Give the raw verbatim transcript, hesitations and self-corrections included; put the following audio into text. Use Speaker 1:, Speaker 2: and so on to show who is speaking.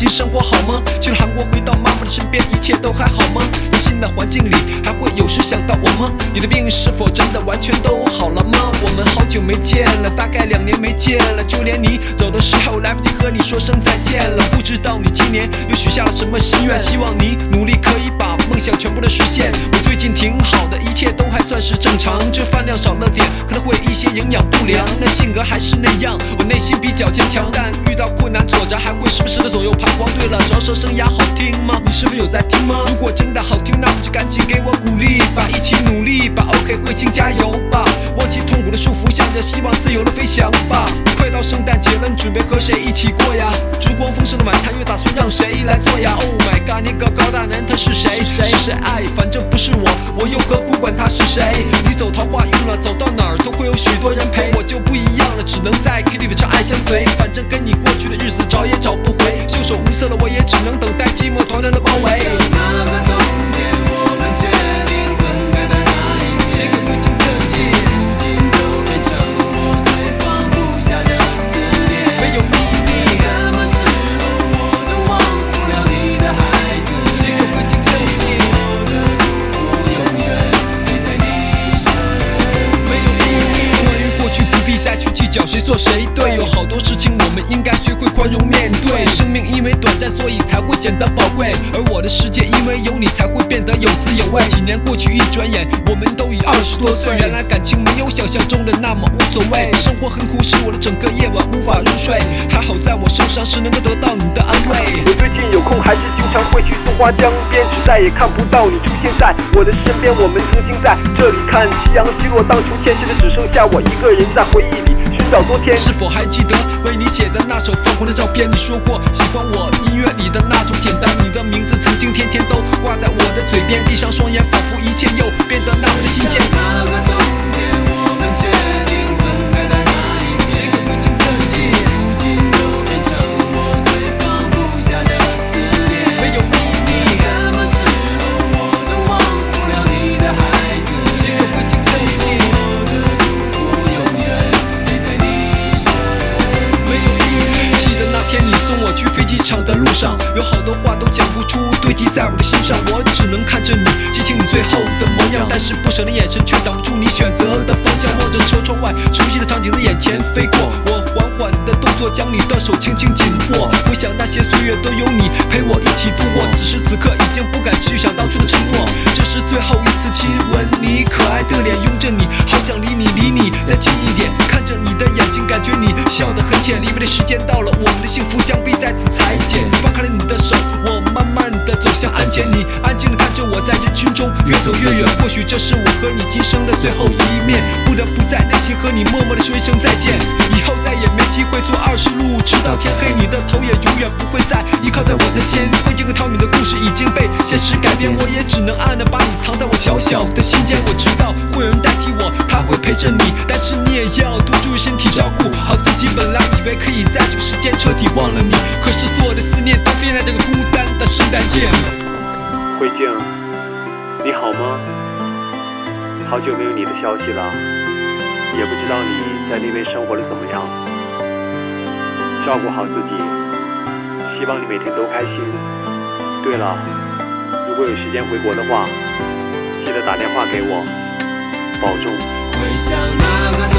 Speaker 1: 近生活好吗？去了韩国回到妈妈的身边，一切都还好吗？在新的环境里还会有时想到我吗？你的病是否真的完全都好了吗？我们好久没见了，大概两年没见了，就连你走的时候来不及和你说声再见了。不知道你今年又许下了什么心愿，希望你努力可以把梦想全部都实现。我最近挺好的，一切都还算是正常，这饭量少了点，可能会一些营养不良，但性格还是那样，我内心比较坚强，但遇到困难挫折还会时不时的左右彷徨。对了，饶舌生涯好听吗？你是否有在听吗？如果真的好听，那么就赶紧给我鼓励吧，一起努力吧 ，OK 慧清加油吧，忘记痛苦的束缚，向着希望自由的飞翔吧。快到圣诞节了，你准备和谁一起过呀？烛光丰盛的晚餐又打算让谁来做呀 ？Oh my god， 那个高大男他是谁？是谁爱？反正不是我，我又何苦管他是谁？你走桃花运了，走到哪儿都会有许多人陪，我就不一样了，只能在 K T V 唱爱相随。反正跟你过去的日子找也找不回，袖手无策了，我也只能等待寂寞团团的包围。
Speaker 2: 那个冬天，我们决定分开的那一天，
Speaker 1: 谁会会经得起？
Speaker 2: 如今都变成我最放不下的思念。
Speaker 1: 没有秘密，
Speaker 2: 什么时候我都忘不了你的孩子，
Speaker 1: 谁会会经得起？
Speaker 2: 我的祝福永远陪在你身边。
Speaker 1: 没有秘密，关于过去不必再去计较谁错谁对，有好多事情我们应该学会宽容面对。生命因为短暂，所以才会显得宝贵，而我的世界因为有你才会变得有滋有味。几年过去一转眼，我们都已二十多岁，原来感情没有想象中的那么无所谓。生活很苦，使我的整个夜晚无法入睡，还好在我受伤时能够得到你的安慰。
Speaker 3: 我最近有空还是经常会去松花江边，只再也看不到你出现在我的身边。我们曾经在这里看夕阳西落，荡秋千，现在只剩下我一个人在回忆里寻找昨天。
Speaker 1: 是否还记得为你写的那首泛红的照片？你说过喜欢我音乐里的那种简单，你的名字曾经天天都挂在我的嘴边，闭上双眼，仿佛一切又变得那么的新鲜。
Speaker 2: 那个冬天，我们决定分开的那一天，
Speaker 1: 谁会会经得起？
Speaker 2: 如今都变成我最放不下的思念。
Speaker 1: 没有秘密，
Speaker 2: 什么时候我都忘不了你的孩子，
Speaker 1: 谁会会经得起？
Speaker 2: 我的祝福永远陪在你身边。
Speaker 1: 没有秘密，记得那天你送我去飞机场的路上，有好多话都讲不出，堆积在我的心上，我只能看着你，记清你最后的模样，但是不舍的眼神却挡不住你选择的方向。望着车窗外熟悉的场景在眼前飞过，我缓缓的动作将你的手轻轻紧握，回想那些岁月都有你陪我一起度过，此时此刻已经不敢去想当初的承诺，这是最后一次亲吻你可爱的脸，拥着你，好想离你离你再近一点，看着你的眼睛，感觉你笑得很浅，离别的时间到了，我们的幸福将必在此裁剪。放开了你的手，我慢慢的走向安检，你安静的看着我在人群中越走越远，或许这是我和你今生的最后一面，不得不在内心和你默默的说一声再见，以后再也没机会做二十路，直到天黑，你的头也永远不会再依靠在我的肩。慧晶和汤米的故事已经被现实改变，我也只能暗暗的把你藏在我小小的心间。我知道会有人代替我，他会陪着你，但是你也要多注意身体，照顾好自己。本来以为可以在这个时间彻底忘了你，可是所有的思念都飞在这个孤单的圣诞夜。
Speaker 3: 慧静，你好吗？好久没有你的消息了，也不知道你在那边生活的怎么样。照顾好自己，希望你每天都开心。对了，如果有时间回国的话，记得打电话给我，保重。
Speaker 2: 回想那个